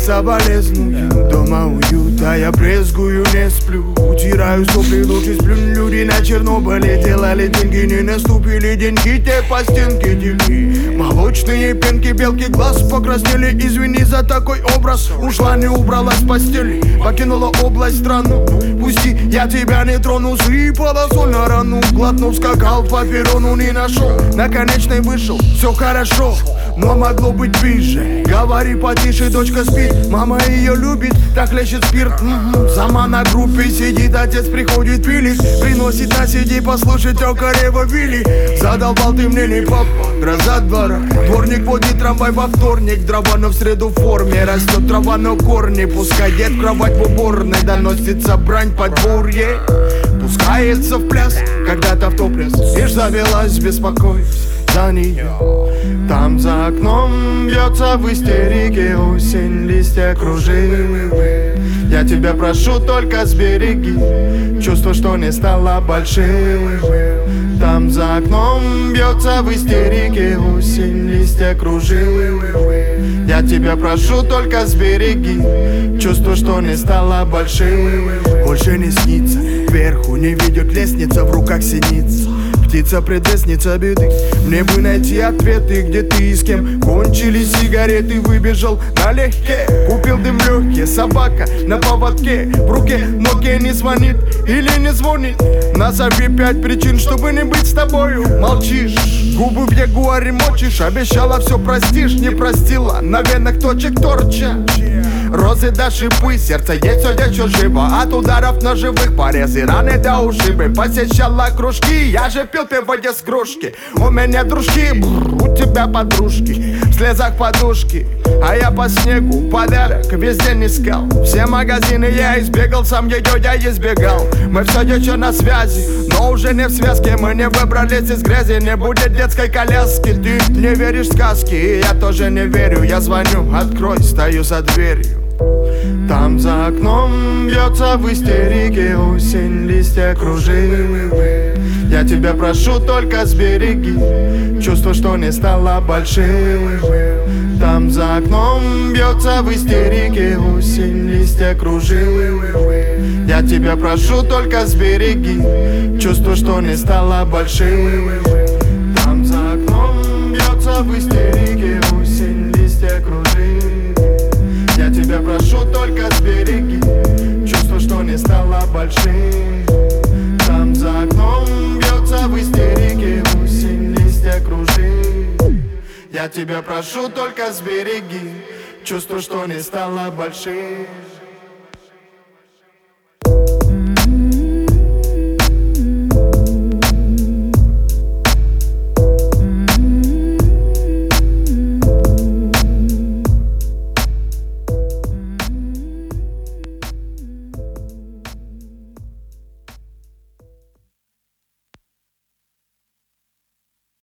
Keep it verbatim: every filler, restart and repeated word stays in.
соболезную. Дома уют, а я брезгую, не сплю. Утираю сопли, лучше сплю. Люди на Чернобыле делали деньги, не наступили деньги, те по стенке текли. Молочные пенки, белки глаз покраснели. Извини за такой образ. Ушла, не убралась с постели, покинула область, страну. Пусти, я тебя не трону. Сыпала соль на рану, глотнув, скакал по перрону, не нашел. На конечной вышел, все хорошо, но могло быть ближе. Говори потише, дочка спит, мама ее любит, так лечит спирт. М-м-м. Сама на группе сидит, отец приходит пилит, приносит на сиди послушать Токарева Вилли. Задолбал ты мне, не папа, гроза двора. Дворник водит трамвай во вторник, дрова, но в среду в форме. Растет трава, но корни, пускай дед в кровать в уборной, доносится брань подворье. Пускается в пляс, когда-то в топлес, лишь завелась, беспокоюсь за нее. Там за окном бьется в истерике осень, листья кружит. Я тебя прошу, только сбереги чувство, что не стало большим. Там за окном бьется в истерике осень, листья кружит. Я тебя прошу, только сбереги чувство, что не стало большим. Больше не снится, кверху не ведет лестница, в руках синица. Птица предвестница беды. Мне бы найти ответы, где ты и с кем. Кончились сигареты, выбежал налегке. Купил дым легкий, собака на поводке. В руке ноги не звонит или не звонит. Назови пять причин, чтобы не быть с тобою. Молчишь, губы в ягуаре мочишь. Обещала все простишь, не простила. На венах точек торча розы до шипы, сердце есть все еще живо. От ударов ножевых порезы, раны до ушибы. Посещала кружки, я же пил пиво с кружки. У меня дружки, бррр, у тебя подружки. В слезах подушки, а я по снегу подарок везде не искал. Все магазины я избегал, сам ее я избегал. Мы все еще на связи, но уже не в связке. Мы не выбрались из грязи, не будет детской коляски. Ты не веришь в сказки, и я тоже не верю. Я звоню, открой, стою за дверью. Там за окном бьется в истерике осень, листья кружит. Я тебя прошу, только сбереги чувство, что не стало большим. Там за окном бьется в истерике осень, листья кружит. Я тебя прошу, только сбереги чувство, что не стало большим. Там за окном бьется в истерике осень, листья кружит. Я тебя прошу, только сбереги чувство, что не стало большим. Там за окном бьется в истерике осень, листья кружит. Я тебя прошу, только сбереги чувство, что не стало большим.